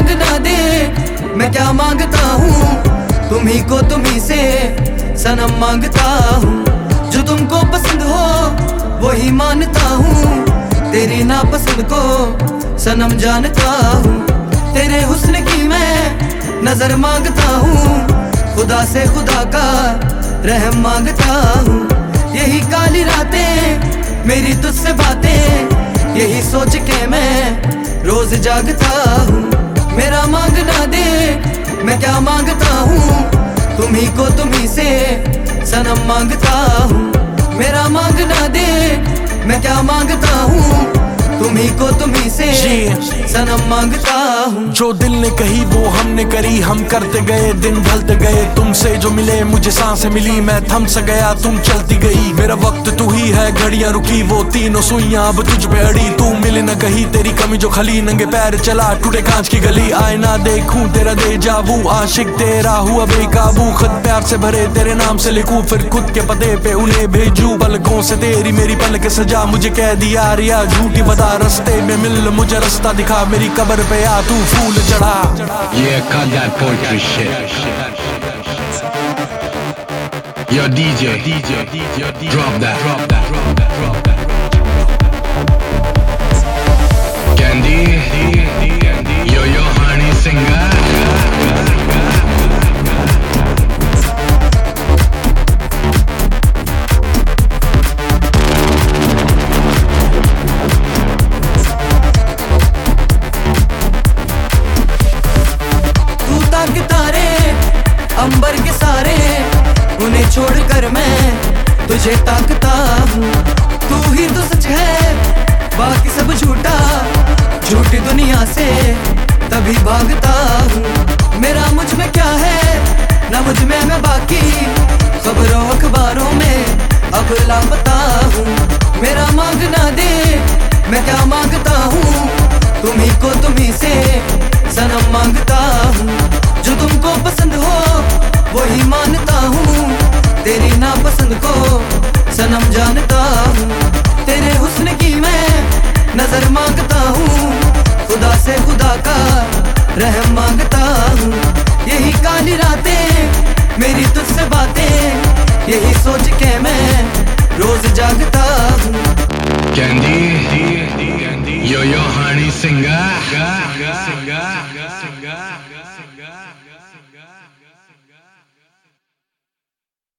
मांगना दे, मैं क्या मांगता हूँ तुम्ही को तुम्ही से सनम मांगता हूँ। जो तुमको पसंद हो वही मानता हूँ, तेरी नापसंद को सनम जानता हूँ। तेरे हुस्न की मैं नजर मांगता हूँ, खुदा से खुदा का रहम मांगता हूँ। यही काली रातें मेरी तुझसे बातें, यही सोच के मैं रोज जागता हूँ। मेरा मांगना दे, मैं क्या मांगता हूँ तुम्ही को तुम्ही से सनम मांगता हूँ। मेरा मांगना दे, मैं क्या मांगता हूँ तुम्ही को तुम्ही से सनम मांगता हूँ। जो दिल ने कही वो हमने करी, हम करते गए दिन ढलते गए। तुमसे जो मिले मुझे सांसें मिली, मैं थम सा गया तुम चलती गई। मेरा वक्त तू ही है, घड़ियां रुकी वो तीनों सुइयां अब तुझ पे अड़ी। तू मिले न कही, तेरी कमी जो खली, नंगे पैर चला टूटे कांच की गली। आईना देखूं तेरा दे जावू, आशिक तेरा हुआ बेकाबू। खत प्यार से भरे तेरे नाम से लिखूं, फिर खुद के पते पे उन्हें भेजूं। पलकों से तेरी मेरी पलक सजा, मुझे कह दिया रिया झूठी बता। रस्ते में मिल मुझे रास्ता दिखा, मेरी कब्र पे आ तू फूल चढ़ा। Yeah, cut that poetry shit. Yo DJ, drop that. Candy, yo honey singer. अंबर के सारे उन्हें छोड़कर मैं तुझे ताकता हूँ। तू ही तो सच है, बाकी सब झूठा, झूठी दुनिया से तभी भागता हूँ। मेरा मुझ में क्या है ना मुझ में मैं बाकी, खबरों अखबारों में अब लापता हूँ। मेरा मांगना दे, मैं क्या मांगता हूँ तुम्ही को तुम्ही से सनम मांगता हूँ। जो तुमको पसंद हो वही मानता हूँ, तेरी नापसंद को सनम जानता हूँ। तेरे हुस्न की मैं नजर मांगता हूँ, खुदा से खुदा का रहम मांगता हूँ। यही काली रातें मेरी तुझसे बातें, यही सोच के मैं रोज जागता हूँ। Candy, yo honey singer.